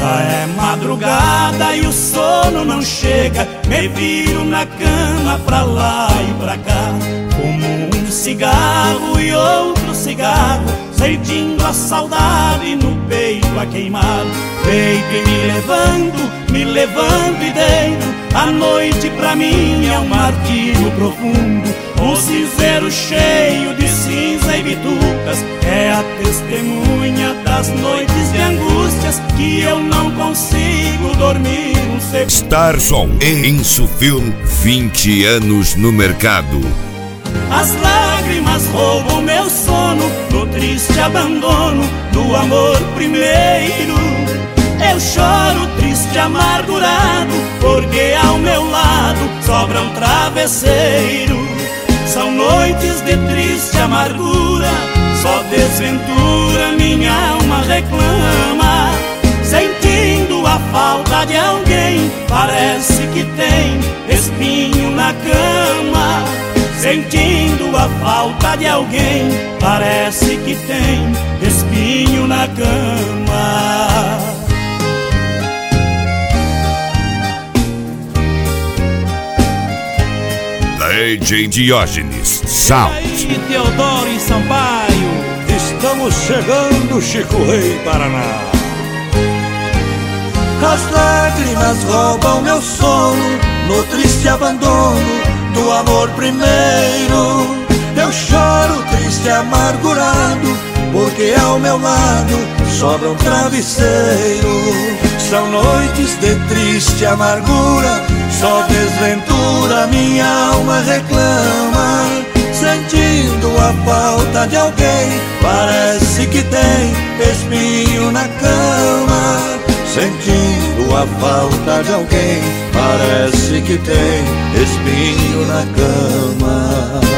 Já é madrugada e o sono não chega, me viro na cama pra lá e pra cá. Fumo um cigarro e outro cigarro, sentindo a saudade no peito a queimar. Peito e me levando e deito. A noite pra mim é um martírio profundo, um cinzeiro cheio de cinza e bitucas. É a testemunha das noites de angústias que eu não consigo dormir um segundo. Starson Insufilm, 20 anos no mercado. As lágrimas roubam meu sono no triste abandono do amor primeiro. Eu choro triste, amargurado, porque ao meu lado sobra um travesseiro. São noites de triste amargura, só desventura minha alma reclama. Sentindo a falta de alguém, parece que tem espinho na cama. Sentindo a falta de alguém, parece que tem espinho na cama. DJ Diógenes Sound. E aí, Teodoro e Sampaio, estamos chegando, Chico Rei, Paraná. As lágrimas roubam meu sono no triste abandono do amor primeiro. Eu choro triste, amargurado, porque ao meu lado sobra um travesseiro. São noites de triste amargura, só desventura minha alma reclama. Sentindo a falta de alguém, parece que tem espinho na cama. Sentindo a falta de alguém, parece que tem espinho na cama.